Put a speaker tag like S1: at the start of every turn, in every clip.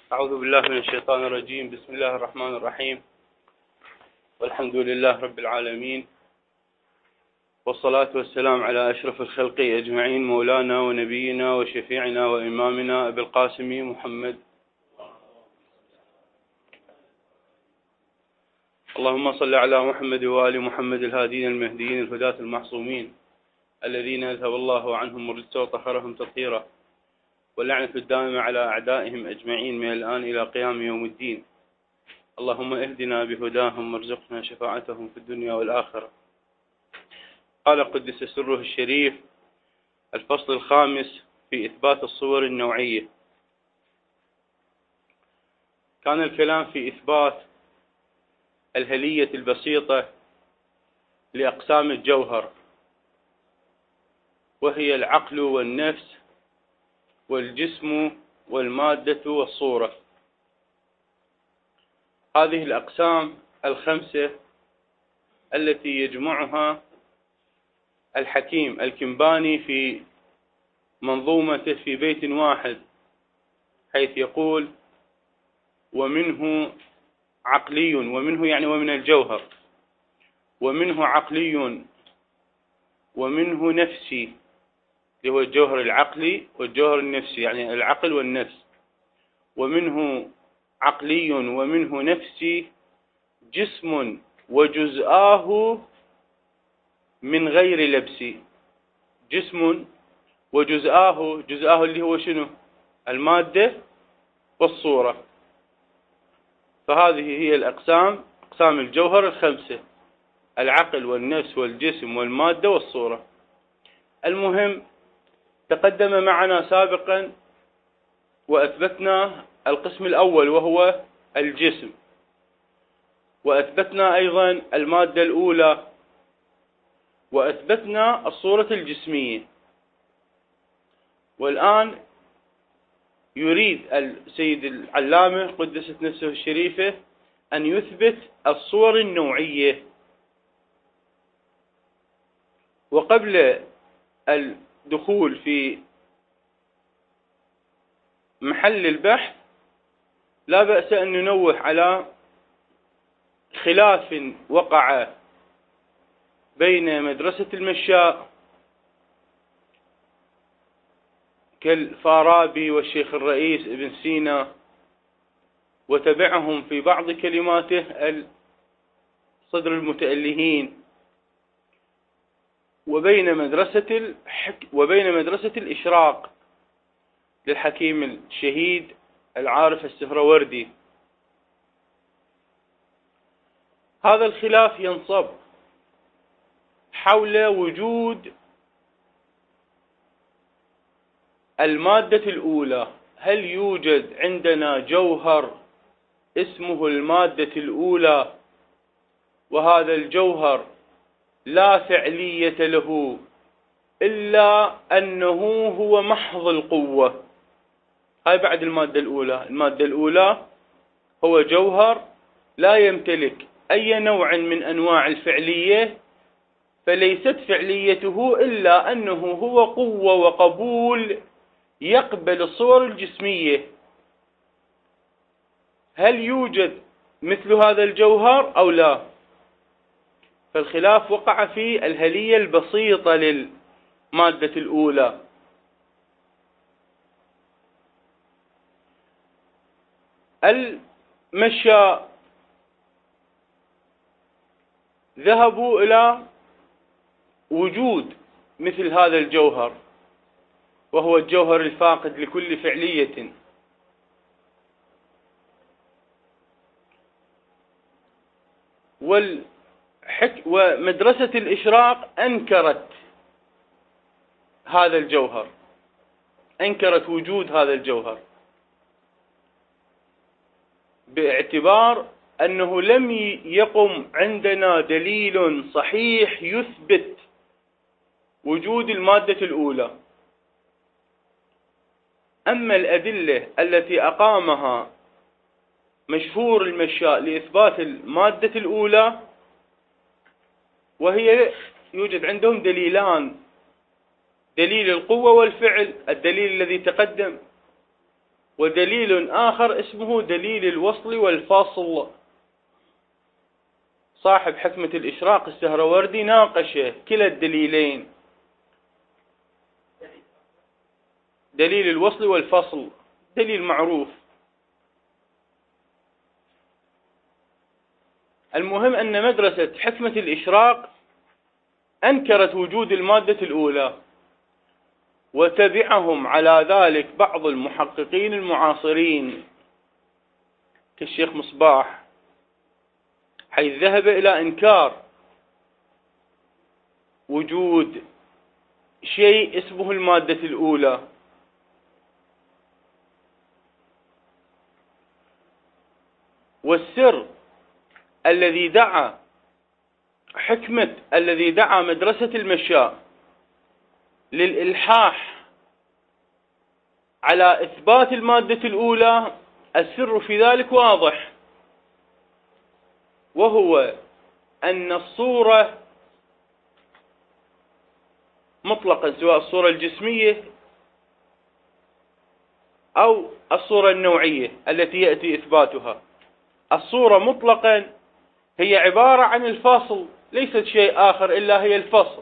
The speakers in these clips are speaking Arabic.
S1: أعوذ بالله من الشيطان الرجيم. بسم الله الرحمن الرحيم، والحمد لله رب العالمين، والصلاة والسلام على أشرف الخلق أجمعين، مولانا ونبينا وشفيعنا وإمامنا أبي القاسم محمد. اللهم صل على محمد وآل محمد الهادين المهديين الهداة المعصومين الذين أذهب الله عنهم الرجس وطهرهم تطهيرا، واللعنة الدائمة على أعدائهم أجمعين من الآن إلى قيام يوم الدين. اللهم اهدنا بهداهم وارزقنا شفاعتهم في الدنيا والآخرة. قال قدس سره الشريف: الفصل الخامس في إثبات الصور النوعية. كان الكلام في إثبات الهلية البسيطة لأقسام الجوهر، وهي العقل والنفس والجسم والمادة والصورة. هذه الأقسام الخمسة التي يجمعها الحكيم الكنباني في منظومته في بيت واحد، حيث يقول: ومنه عقلي، ومنه يعني ومن الجوهر، ومنه عقلي، ومنه نفسي، اللي هو الجوهر العقلي والجوهر النفسي، يعني العقل والنفس. ومنه عقلي ومنه نفسي، جسم وجزآه من غير لبس. جسم وجزآه، جزآه اللي هو شنو؟ المادة والصورة. فهذه هي الأقسام، أقسام الجوهر الخمسة: العقل والنفس والجسم والمادة والصورة. المهم، تقدم معنا سابقا وأثبتنا القسم الأول وهو الجسم، وأثبتنا أيضا المادة الأولى، وأثبتنا الصورة الجسمية. والآن يريد السيد العلامة قدست نفسه الشريفة أن يثبت الصور النوعية. وقبل الدخول في محل البحث لا بأس أن ننوه على خلاف وقع بين مدرسة المشاء كالفارابي والشيخ الرئيس ابن سينا وتبعهم في بعض كلماته صدر المتألهين، وبين مدرسة الإشراق للحكيم الشهيد العارف السهروردي. هذا الخلاف ينصب حول وجود المادة الأولى. هل يوجد عندنا جوهر اسمه المادة الأولى، وهذا الجوهر لا فعلية له إلا أنه هو محض القوة؟ هاي بعد المادة الأولى. المادة الأولى هو جوهر لا يمتلك أي نوع من أنواع الفعلية، فليست فعليته إلا أنه هو قوة وقبول يقبل الصور الجسمية. هل يوجد مثل هذا الجوهر أو لا؟ فالخلاف وقع في الهلية البسيطة للمادة الأولى. المشاء ذهبوا إلى وجود مثل هذا الجوهر، وهو الجوهر الفاقد لكل فعلية. ومدرسة الإشراق أنكرت هذا الجوهر، أنكرت وجود هذا الجوهر، باعتبار أنه لم يقم عندنا دليل صحيح يثبت وجود المادة الأولى. أما الأدلة التي أقامها مشهور المشاء لإثبات المادة الأولى، وهي يوجد عندهم دليلان: دليل القوة والفعل، الدليل الذي تقدم ودليل آخر اسمه دليل الوصل والفصل. صاحب حكمة الإشراق السهروردي ناقش كلا الدليلين، دليل الوصل والفصل دليل معروف. المهم أن مدرسة حكمة الإشراق أنكرت وجود المادة الأولى، وتبعهم على ذلك بعض المحققين المعاصرين كالشيخ مصباح، حيث ذهب إلى إنكار وجود شيء اسمه المادة الأولى. والسر الذي دعا مدرسة المشاء للإلحاح على إثبات المادة الأولى، السر في ذلك واضح، وهو أن الصورة مطلقا، سواء الصورة الجسمية أو الصورة النوعية التي يأتي إثباتها، الصورة مطلقا هي عبارة عن الفصل، ليست شيء آخر إلا هي الفصل.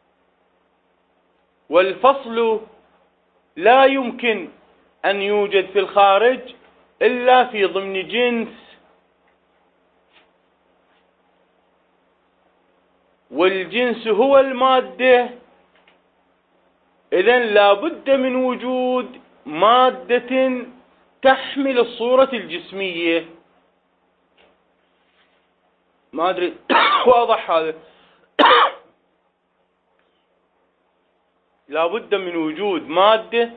S1: والفصل لا يمكن أن يوجد في الخارج إلا في ضمن جنس، والجنس هو المادة. إذن لا بد من وجود مادة تحمل الصورة الجسمية. ما أدري واضح هذا؟ لا بد من وجود مادة،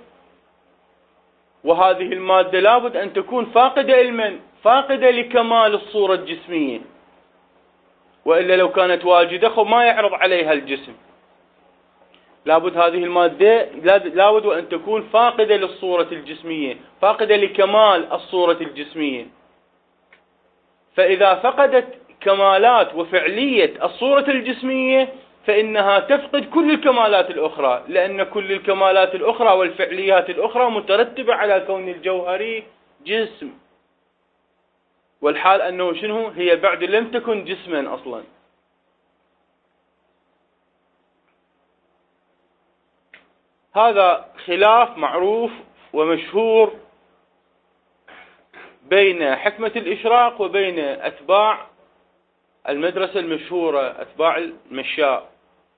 S1: وهذه المادة لا بد أن تكون فاقدة علما، فاقدة لكمال الصورة الجسمية، وإلا لو كانت واجدة ما يعرض عليها الجسم. لابد هذه المادة لابد أن تكون فاقدة للصورة الجسمية، فاقدة لكمال الصورة الجسمية. فإذا فقدت كمالات وفعلية الصورة الجسمية فإنها تفقد كل الكمالات الأخرى، لأن كل الكمالات الأخرى والفعليات الأخرى مترتبة على كون الجوهري جسم، والحال أنه شنو؟ هي بعد لم تكن جسما أصلا. هذا خلاف معروف ومشهور بين حكمة الإشراق وبين أتباع المدرسة المشهورة، أتباع المشاء.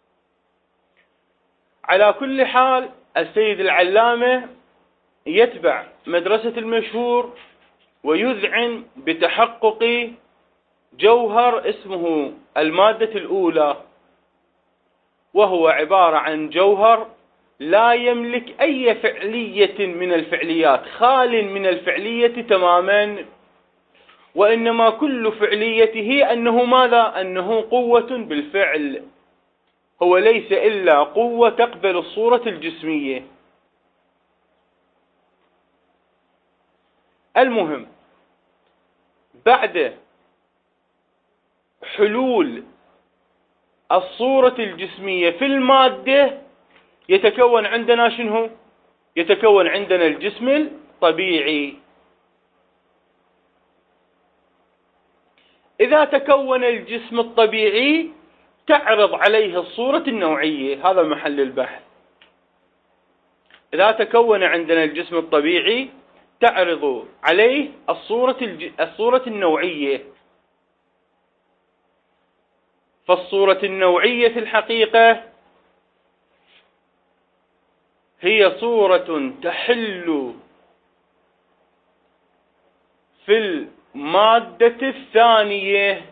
S1: على كل حال السيد العلامة يتبع مدرسة المشهور ويذعن بتحقق جوهر اسمه المادة الأولى، وهو عبارة عن جوهر لا يملك أي فعلية من الفعليات، خال من الفعلية تماما، وإنما كل فعليته أنه ماذا؟ أنه قوة بالفعل، هو ليس إلا قوة تقبل الصورة الجسمية. المهم بعد حلول الصورة الجسمية في المادة يتكون عندنا شنو؟ يتكون عندنا الجسم الطبيعي. إذا تكون الجسم الطبيعي تعرض عليه الصورة النوعية، هذا محل البحث. إذا تكون عندنا الجسم الطبيعي تعرض عليه الصورة النوعية. فالصورة النوعية في الحقيقة هي صورة تحل في المادة الثانية،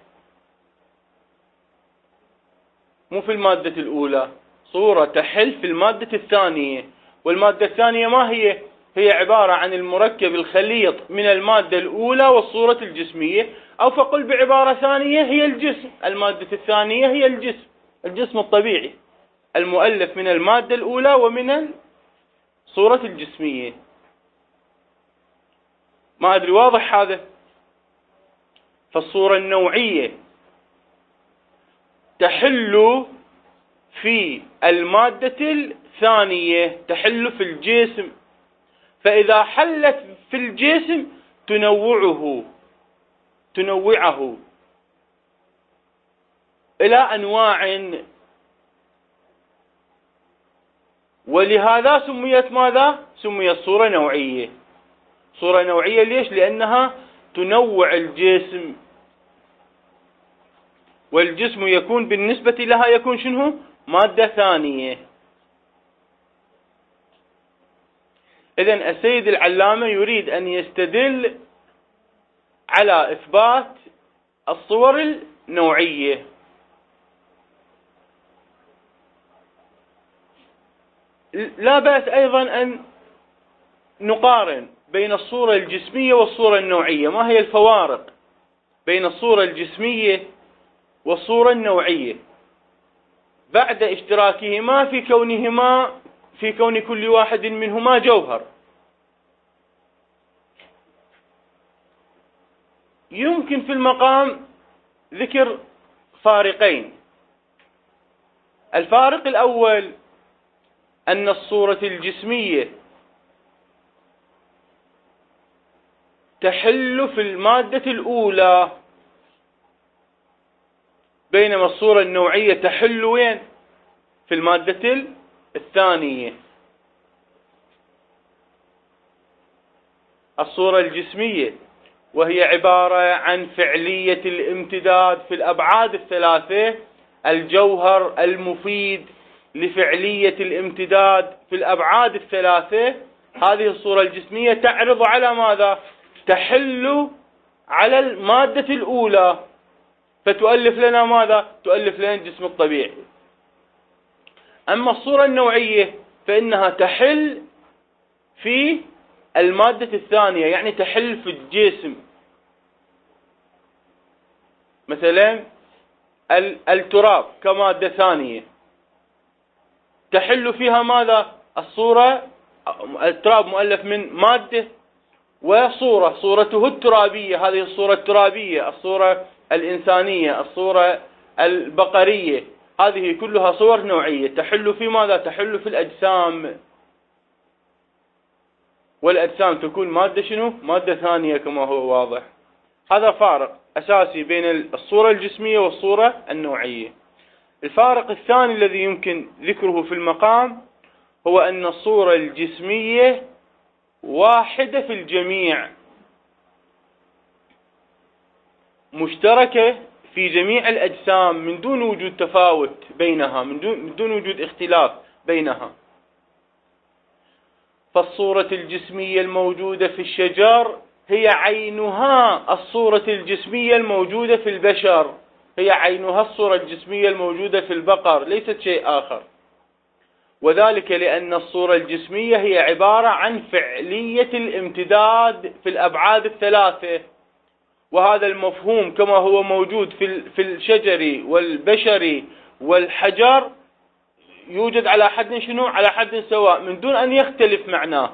S1: مو في المادة الأولى، صورة تحل في المادة الثانية. والمادة الثانية ما هي؟ هي عبارة عن المركب الخليط من المادة الأولى والصورة الجسمية، أو فقل بعبارة ثانية هي الجسم. المادة الثانية هي الجسم الطبيعي المؤلف من المادة الأولى ومن الصورة الجسمية. ما أدري واضح هذا؟ فالصورة النوعية تحل في المادة الثانية، تحل في الجسم. فإذا حلت في الجسم تنوعه إلى أنواع، ولهذا سميت ماذا؟ سميت صورة نوعية. صورة نوعية ليش؟ لأنها تنوع الجسم، والجسم يكون بالنسبة لها يكون شنو؟ مادة ثانية. إذن السيد العلامة يريد أن يستدل على إثبات الصور النوعية. لا بأس أيضا أن نقارن بين الصورة الجسمية والصورة النوعية. ما هي الفوارق بين الصورة الجسمية والصورة النوعية بعد اشتراكهما في كون كل واحد منهما جوهر؟ يمكن في المقام ذكر فارقين. الفارق الأول أن الصورة الجسمية تحل في المادة الأولى، بينما الصورة النوعية تحل وين؟ في المادة الثانية. الصورة الجسمية وهي عبارة عن فعلية الامتداد في الأبعاد الثلاثة، الجوهر المفيد لفعلية الامتداد في الأبعاد الثلاثة، هذه الصورة الجسمية تعرض على ماذا؟ تحل على المادة الأولى، فتؤلف لنا ماذا؟ تؤلف لنا الجسم الطبيعي. أما الصورة النوعية فإنها تحل في المادة الثانية، يعني تحل في الجسم. مثلا التراب كمادة ثانية تحل فيها ماذا؟ التراب مؤلف من مادة وصورة، صورته الترابية، هذه الصورة الترابية، الصورة الإنسانية، الصورة البقرية، هذه كلها صور نوعية تحل في ماذا؟ تحل في الأجسام، والأجسام تكون مادة شنو؟ مادة ثانية كما هو واضح. هذا فارق أساسي بين الصورة الجسمية والصورة النوعية. الفارق الثاني الذي يمكن ذكره في المقام هو أن الصورة الجسمية واحدة في الجميع، مشتركة في جميع الأجسام من دون وجود تفاوت بينها، من دون وجود اختلاف بينها. فالصورة الجسمية الموجودة في الشجر هي عينها الصورة الجسمية الموجودة في البشر، هي عينها الصورة الجسمية الموجودة في البقر، ليست شيء آخر. وذلك لأن الصورة الجسمية هي عبارة عن فعلية الامتداد في الأبعاد الثلاثة، وهذا المفهوم كما هو موجود في الشجر والبشر والحجر يوجد على حد شنو؟ على حد سواء من دون أن يختلف معناه.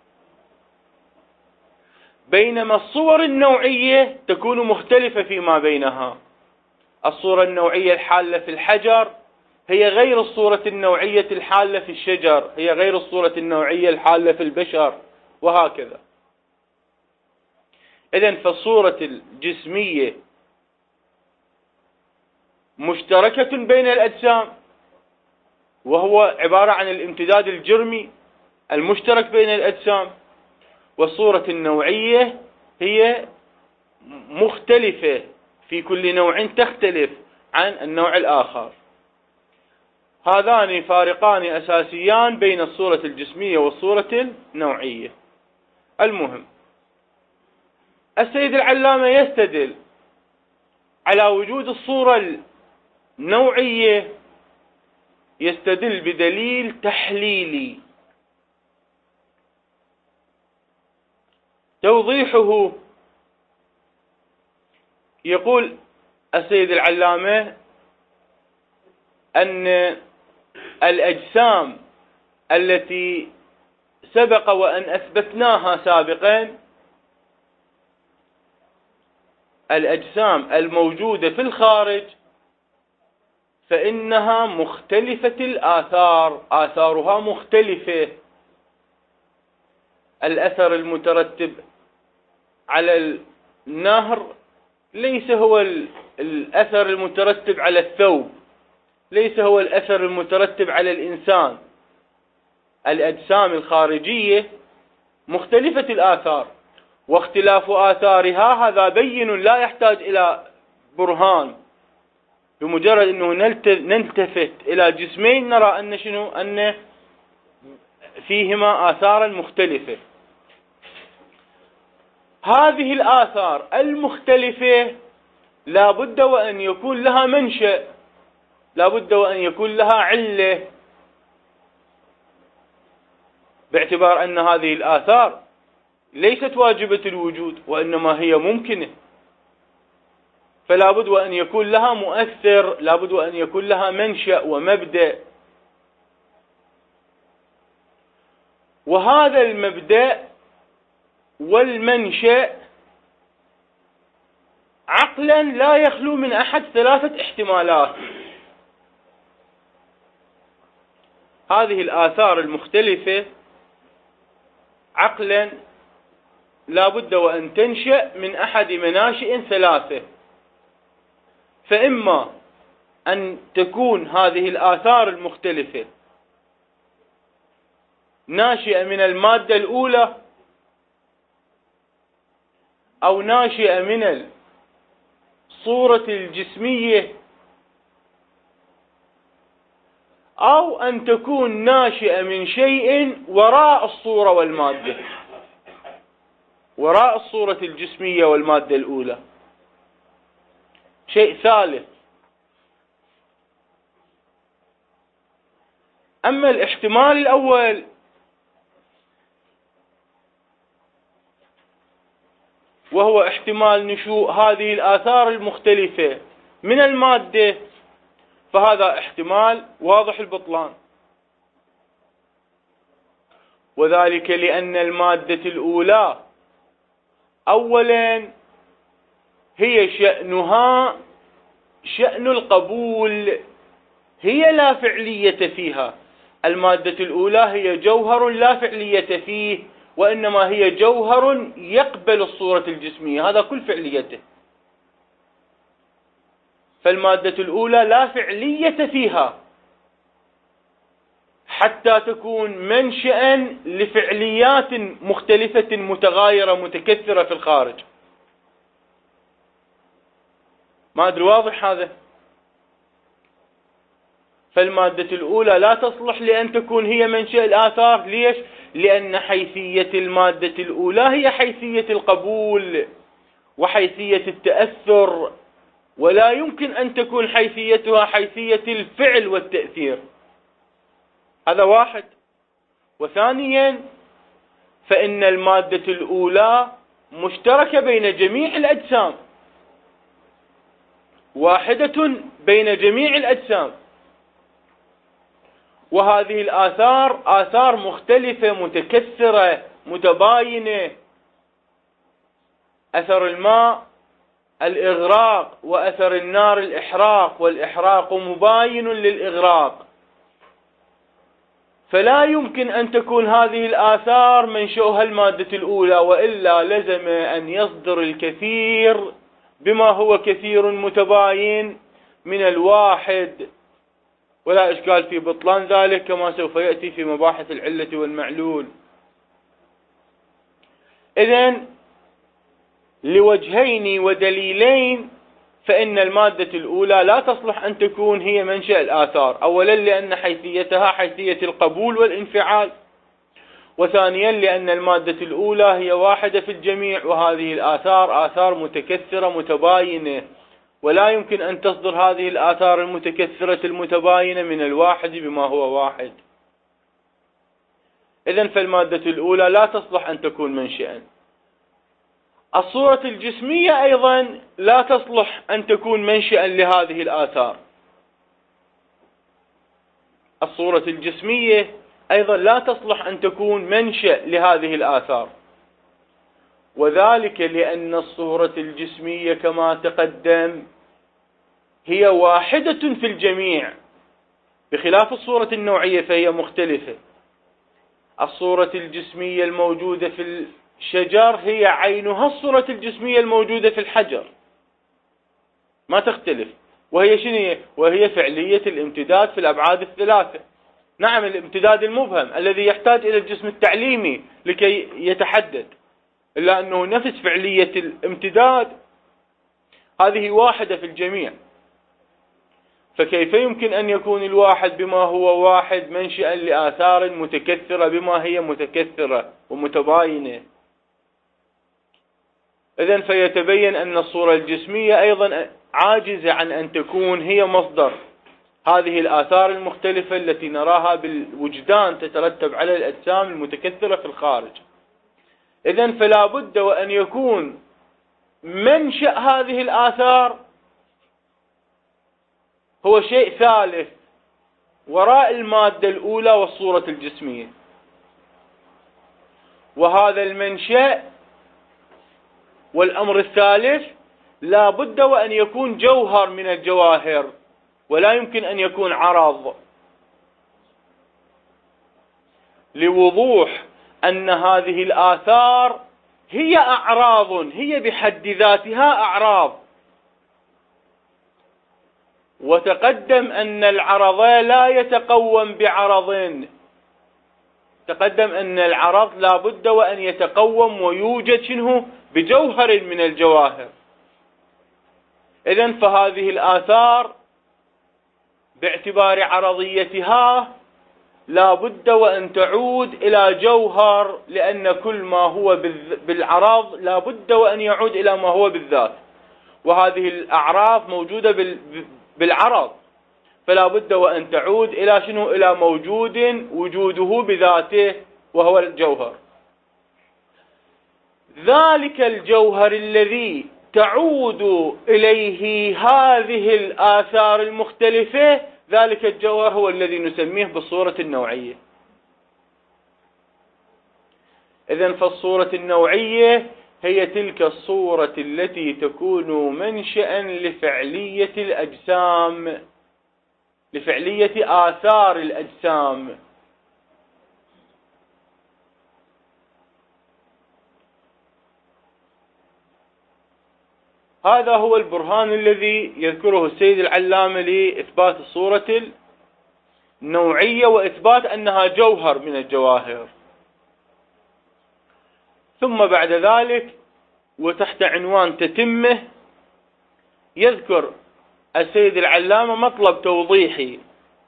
S1: بينما الصور النوعية تكون مختلفة فيما بينها. الصورة النوعية الحالة في الحجر هي غير الصورة النوعية الحالة في الشجر، هي غير الصورة النوعية الحالة في البشر، وهكذا. إذن فالصورة الجسمية مشتركة بين الأجسام، وهو عبارة عن الامتداد الجرمي المشترك بين الأجسام، والصورة النوعية هي مختلفة، في كل نوع تختلف عن النوع الآخر. هذان فارقان أساسيان بين الصورة الجسمية والصورة النوعية. المهم، السيد العلامة يستدل على وجود الصورة النوعية، يستدل بدليل تحليلي. توضيحه يقول السيد العلامة أن الأجسام التي سبق وأن أثبتناها سابقا، الأجسام الموجودة في الخارج، فإنها مختلفة الآثار، آثارها مختلفة. الأثر المترتب على النهر ليس هو الأثر المترتب على الثوب، ليس هو الأثر المترتب على الإنسان. الأجسام الخارجية مختلفة الآثار، واختلاف آثارها هذا بين لا يحتاج إلى برهان. بمجرد أنه نلتفت إلى جسمين نرى أن فيهما آثارا مختلفة. هذه الآثار المختلفة لا بد وأن يكون لها منشأ، لا بد وأن يكون لها علة، باعتبار أن هذه الآثار ليست واجبة الوجود وإنما هي ممكنة، فلا بد وأن يكون لها مؤثر، لا بد وأن يكون لها منشأ ومبدأ. وهذا المبدأ والمنشأ عقلا لا يخلو من أحد ثلاثة احتمالات. هذه الآثار المختلفة عقلا لا بد وأن تنشأ من أحد مناشئ ثلاثة، فإما أن تكون هذه الآثار المختلفة ناشئة من المادة الأولى، أو ناشئة من الصورة الجسمية، أو أن تكون ناشئة من شيء وراء الصورة والمادة، وراء الصورة الجسمية والمادة الأولى، شيء ثالث. أما الاحتمال الأول وهو احتمال نشوء هذه الآثار المختلفة من المادة، فهذا احتمال واضح البطلان، وذلك لأن المادة الأولى أولا هي شأنها شأن القبول، هي لا فعلية فيها. المادة الأولى هي جوهر لا فعلية فيه، وإنما هي جوهر يقبل الصورة الجسمية، هذا كل فعليته. فالمادة الأولى لا فعلية فيها حتى تكون منشأ لفعليات مختلفة متغايرة متكثرة في الخارج. ما أدري واضح هذا؟ فالمادة الأولى لا تصلح لأن تكون هي منشأ الآثار. ليش؟ لأن حيثية المادة الأولى هي حيثية القبول وحيثية التأثر، ولا يمكن أن تكون حيثيتها حيثية الفعل والتأثير. هذا واحد. وثانيا فإن المادة الأولى مشتركة بين جميع الأجسام، واحدة بين جميع الأجسام، وهذه الآثار آثار مختلفة متكثرة متباينة. أثر الماء الإغراق، وأثر النار الإحراق، والإحراق مباين للإغراق، فلا يمكن أن تكون هذه الآثار منشأها المادة الأولى، وإلا لزم أن يصدر الكثير بما هو كثير متباين من الواحد، ولا إشكال في بطلان ذلك كما سوف يأتي في مباحث العلة والمعلول. إذن لوجهين ودليلين فإن المادة الأولى لا تصلح أن تكون هي منشأ الآثار. أولا لأن حيثيتها حيثية القبول والانفعال، وثانيا لأن المادة الأولى هي واحدة في الجميع، وهذه الآثار آثار متكثرة متباينة، ولا يمكن أن تصدر هذه الآثار المتكثرة المتباينة من الواحد بما هو واحد. إذن فالمادة الأولى لا تصلح أن تكون منشأً. الصورة الجسمية أيضا لا تصلح أن تكون منشأً لهذه الآثار. الصورة الجسمية أيضا لا تصلح أن تكون منشأ لهذه الآثار، وذلك لأن الصورة الجسمية كما تقدم هي واحدة في الجميع، بخلاف الصورة النوعية فهي مختلفة. الصورة الجسمية الموجودة في الشجر هي عينها الصورة الجسمية الموجودة في الحجر، ما تختلف. وهي شنو؟ وهي فعلية الامتداد في الأبعاد الثلاثة. نعم، الامتداد المبهم الذي يحتاج إلى الجسم التعليمي لكي يتحدد، إلا أنه نفس فعلية الامتداد هذه واحدة في الجميع. فكيف يمكن أن يكون الواحد بما هو واحد منشئا لآثار متكثرة بما هي متكثرة ومتباينة؟ إذن فيتبين أن الصورة الجسمية أيضا عاجزة عن أن تكون هي مصدر هذه الآثار المختلفة التي نراها بالوجدان تترتب على الأجسام المتكثرة في الخارج. إذن فلا بد وأن يكون منشأ هذه الآثار هو شيء ثالث وراء المادة الأولى والصورة الجسمية، وهذا المنشأ والأمر الثالث لا بد وأن يكون جوهر من الجواهر، ولا يمكن أن يكون عرض، لوضوح أن هذه الآثار هي أعراض، هي بحد ذاتها أعراض. وتقدم أن العرض لا يتقوم بعرض، تقدم أن العرض لا بد وأن يتقوم ويوجد شنه بجوهر من الجواهر. إذن فهذه الآثار باعتبار عرضيتها لا بد وأن تعود إلى جوهر، لأن كل ما هو بالعرض لا بد وأن يعود إلى ما هو بالذات، وهذه الأعراض موجودة بالعرض، فلا بد وأن تعود إلى شنو؟ إلى موجود وجوده بذاته وهو الجوهر. ذلك الجوهر الذي تعود إليه هذه الآثار المختلفة، ذلك الجوهر هو الذي نسميه بالصورة النوعية. إذن فالصورة النوعية هي تلك الصورة التي تكون منشأ لفعلية الأجسام، لفعلية آثار الأجسام. هذا هو البرهان الذي يذكره السيد العلامة لإثبات الصورة النوعية وإثبات أنها جوهر من الجواهر. ثم بعد ذلك وتحت عنوان تتمة يذكر السيد العلامة مطلب توضيحي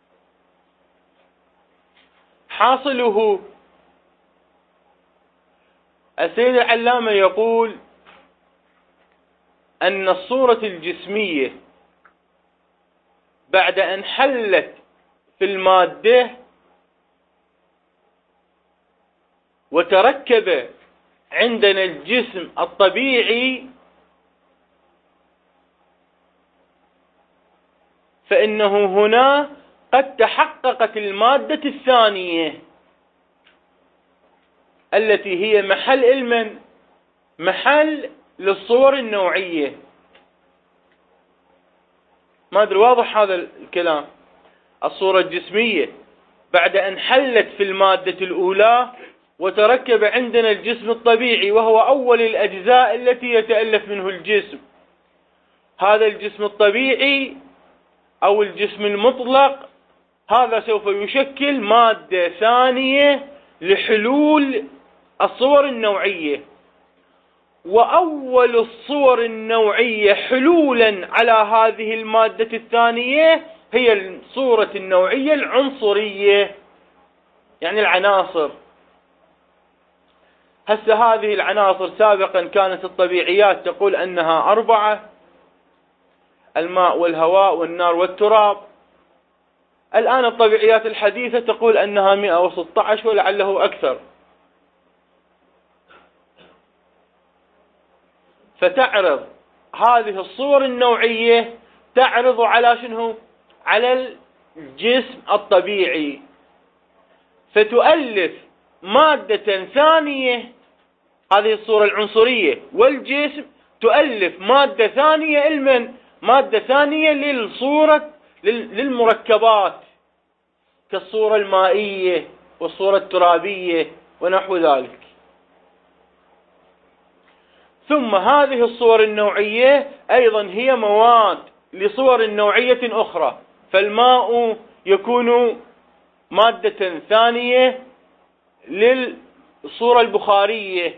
S1: حاصله. السيد العلامة يقول أن الصورة الجسمية بعد أن حلت في المادة وتركب عندنا الجسم الطبيعي، فإنه هنا قد تحققت المادة الثانية التي هي محل للصور النوعية. ما أدري واضح هذا الكلام؟ الصورة الجسمية بعد أن حلت في المادة الأولى وتركب عندنا الجسم الطبيعي وهو أول الأجزاء التي يتألف منه الجسم، هذا الجسم الطبيعي أو الجسم المطلق هذا سوف يشكل مادة ثانية لحلول الصور النوعية. وأول الصور النوعية حلولا على هذه المادة الثانية هي الصورة النوعية العنصرية، يعني العناصر. هسه هذه العناصر سابقا كانت الطبيعيات تقول أنها 4: الماء والهواء والنار والتراب. الآن الطبيعيات الحديثة تقول أنها 116 ولعله أكثر. فتعرض هذه الصور النوعية تعرض على شنو؟ على الجسم الطبيعي، فتؤلف مادة ثانية، هذه الصورة العنصرية، والجسم تؤلف مادة ثانية مادة ثانية للمركبات كالصورة المائية
S2: والصورة الترابية ونحو ذلك. ثم هذه الصور النوعية أيضا هي مواد لصور نوعية أخرى، فالماء يكون مادة ثانية للصورة البخارية،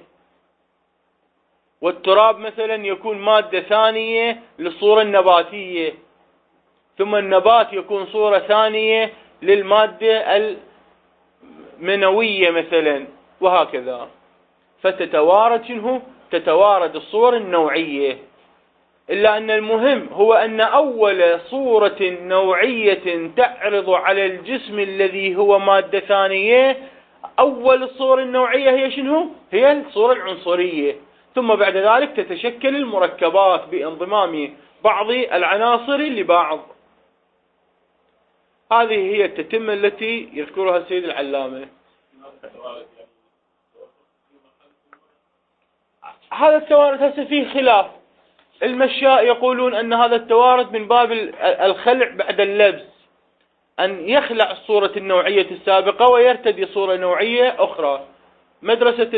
S2: والتراب مثلا يكون مادة ثانية للصورة النباتية، ثم النبات يكون صورة ثانية للمادة المنوية مثلا، وهكذا. فتتوارد تتوارد الصور النوعية. إلا أن المهم هو أن أول صورة نوعية تعرض على الجسم الذي هو مادة ثانية، أول الصور النوعية هي شنو؟ هي الصورة العنصرية. ثم بعد ذلك تتشكل المركبات بانضمام بعض العناصر لبعض. هذه هي التتمة التي يذكرها السيد العلامة. هذا التوارد هسه فيه خلاف. المشاء يقولون أن هذا التوارد من باب الخلع بعد اللبس، أن يخلع الصورة النوعية السابقة ويرتدي صورة نوعية أخرى. مدرسة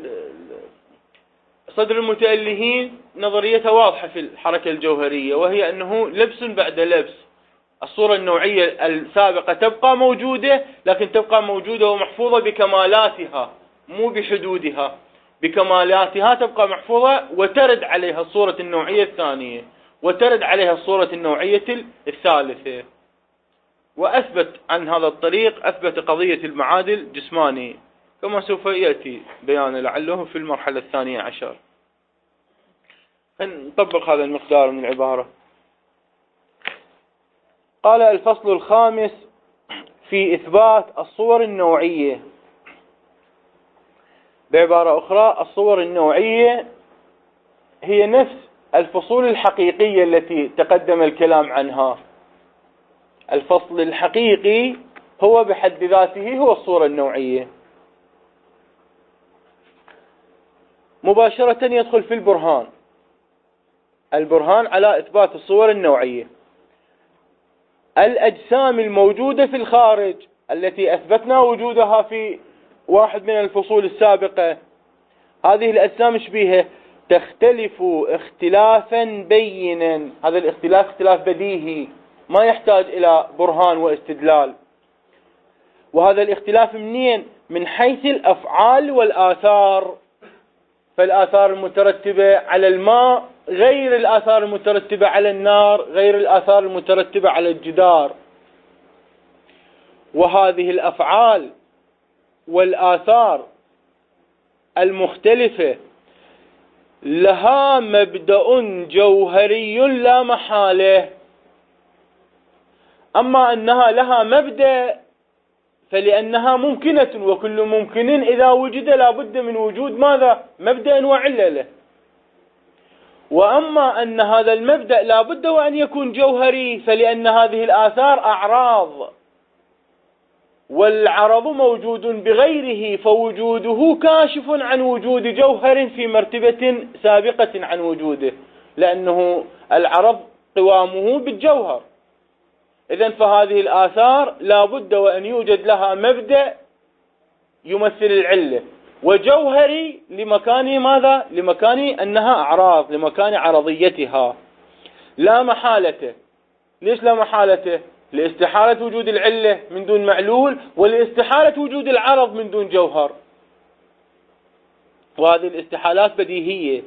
S2: صدر المتألهين نظريتها واضحة في الحركة الجوهرية، وهي أنه لبس بعد لبس. الصورة النوعية السابقة تبقى موجودة، لكن تبقى موجودة ومحفوظة بكمالاتها مو بحدودها، بكمالاتها تبقى محفوظة، وترد عليها الصورة النوعية الثانية، وترد عليها الصورة النوعية الثالثة. وأثبت عن هذا الطريق، أثبت قضية المعادل الجسماني كما سوف يأتي بيان لعله في المرحلة الثانية عشر. نطبق هذا المقدار من العبارة. قال: الفصل الخامس في إثبات الصور النوعية. بعبارة أخرى، الصور النوعية هي نفس الفصول الحقيقية التي تقدم الكلام عنها. الفصل الحقيقي هو بحد ذاته هو الصورة النوعية. مباشرة يدخل في البرهان على إثبات الصور النوعية. الأجسام الموجودة في الخارج التي أثبتنا وجودها في واحد من الفصول السابقة، هذه الأجسام ايش بيها؟ تختلف اختلافا بينا. هذا الاختلاف اختلاف بديهي ما يحتاج إلى برهان واستدلال. وهذا الاختلاف منين؟ من حيث الأفعال والآثار. فالآثار المترتبة على الماء غير الآثار المترتبة على النار، غير الآثار المترتبة على الجدار. وهذه الأفعال والآثار المختلفة لها مبدأ جوهري لا محالة. أما أنها لها مبدأ فلأنها ممكنة، وكل ممكن إذا وجد لا بد من وجود ماذا؟ مبدأ وعلة له. وأما أن هذا المبدأ لا بد وأن يكون جوهري، فلأن هذه الآثار أعراض، والعرض موجود بغيره، فوجوده كاشف عن وجود جوهر في مرتبة سابقة عن وجوده، لأنه العرض قوامه بالجوهر. إذن فهذه الآثار لا بد وأن يوجد لها مبدأ يمثل العلة، وجوهري لمكان ماذا؟ لمكان أنها أعراض، لمكان عرضيتها لا محالة. ليش لا محالة؟ لاستحالة وجود العلة من دون معلول، ولاستحالة وجود العرض من دون جوهر، وهذه الاستحالات بديهية.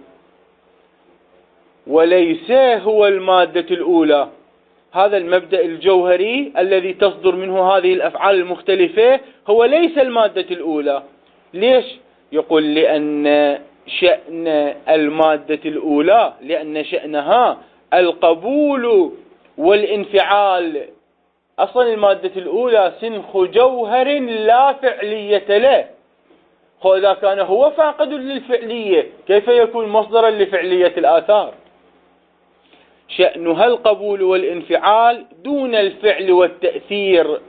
S2: وليس هو المادة الأولى، هذا المبدأ الجوهري الذي تصدر منه هذه الأفعال المختلفة هو ليس المادة الأولى. ليش؟ يقول لأن شأن المادة الأولى، لأن شأنها القبول والانفعال. أصلا المادة الأولى سنخ جوهر لا فعلية له، إذا كان هو فاقد للفعلية كيف يكون مصدرا لفعلية الآثار؟ شأنها القبول والانفعال دون الفعل والتأثير.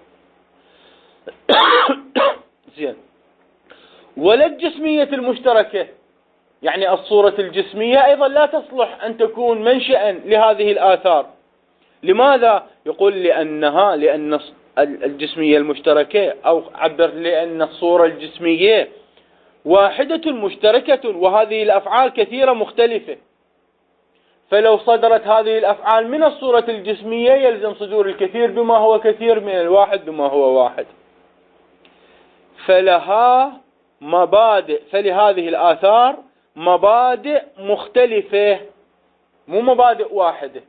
S2: زين. ولا الجسمية المشتركة، يعني الصورة الجسمية أيضا لا تصلح أن تكون منشأ لهذه الآثار. لماذا؟ يقول لأن الجسمية المشتركة، أو عبر لأن الصورة الجسمية واحدة مشتركة، وهذه الأفعال كثيرة مختلفة، فلو صدرت هذه الأفعال من الصورة الجسمية يلزم صدور الكثير بما هو كثير من الواحد بما هو واحد. فلها مبادئ، فلهذه الآثار مبادئ مختلفة، مو مبادئ واحدة.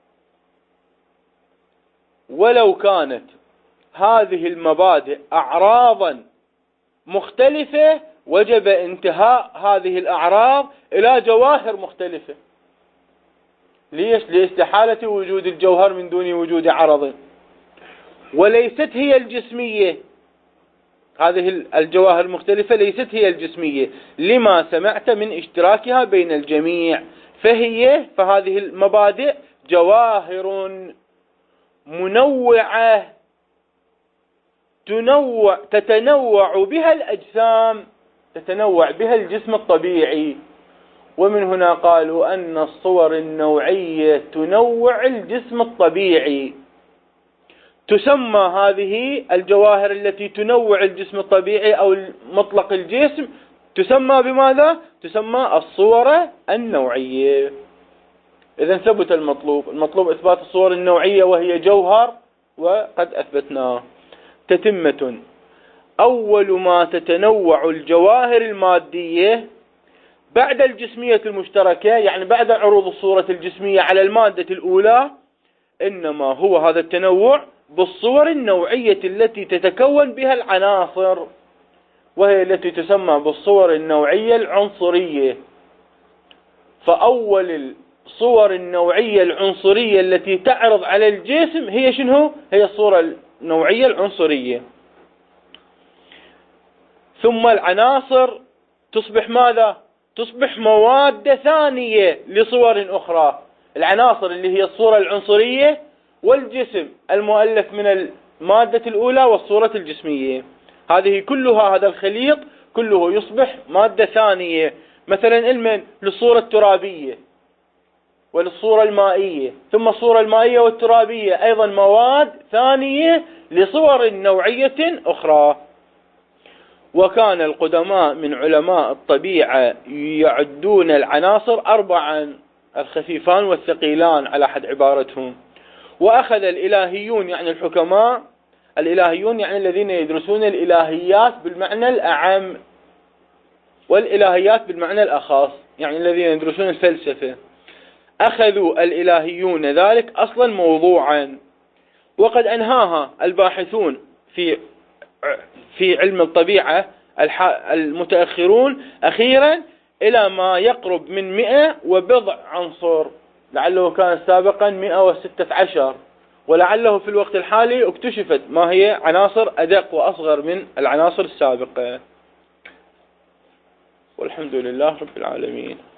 S2: ولو كانت هذه المبادئ أعراضا مختلفة وجب انتهاء هذه الأعراض إلى جواهر مختلفة. ليش؟ لاستحالة وجود الجوهر من دون وجود عرض. وليست هي الجسمية، هذه الجواهر المختلفة ليست هي الجسمية لما سمعت من اشتراكها بين الجميع، فهذه المبادئ جواهر منوعة تتنوع بها الأجسام، تتنوع بها الجسم الطبيعي. ومن هنا قالوا أن الصور النوعية تنوع الجسم الطبيعي. تسمى هذه الجواهر التي تنوع الجسم الطبيعي أو مطلق الجسم تسمى بماذا؟ تسمى الصور النوعية. إذن ثبت المطلوب إثبات الصور النوعية وهي جوهر، وقد أثبتناه. تتمة: أول ما تتنوع الجواهر المادية بعد الجسمية المشتركة، يعني بعد عروض الصورة الجسمية على المادة الأولى، إنما هو هذا التنوع بالصور النوعية التي تتكون بها العناصر، وهي التي تسمى بالصور النوعية العنصرية. فأول الصور النوعية العنصرية التي تعرض على الجسم هي شنو؟ هي الصورة النوعية العنصرية. ثم العناصر تصبح ماذا؟ تصبح مواد ثانية لصور أخرى. العناصر اللي هي الصورة العنصرية والجسم المؤلف من المادة الأولى والصورة الجسمية، هذه كلها، هذا الخليط كله يصبح مادة ثانية. مثلا للصورة الترابية وللصورة المائية، ثم الصورة المائية والترابية أيضا مواد ثانية لصور نوعية أخرى. وكان القدماء من علماء الطبيعة يعدون العناصر 4: الخفيفان والثقيلان على حد عبارتهم. وأخذ الإلهيون، يعني الحكماء، الإلهيون يعني الذين يدرسون الإلهيات بالمعنى الأعم، والإلهيات بالمعنى الأخص، يعني الذين يدرسون الفلسفة، أخذوا الإلهيون ذلك أصلا موضوعا. وقد أنهاها الباحثون في علم الطبيعة المتأخرون أخيرا إلى ما يقرب من 100 وبضع عنصر، لعله كان سابقا 116، ولعله في الوقت الحالي اكتشفت ما هي عناصر أدق وأصغر من العناصر السابقة. والحمد لله رب العالمين.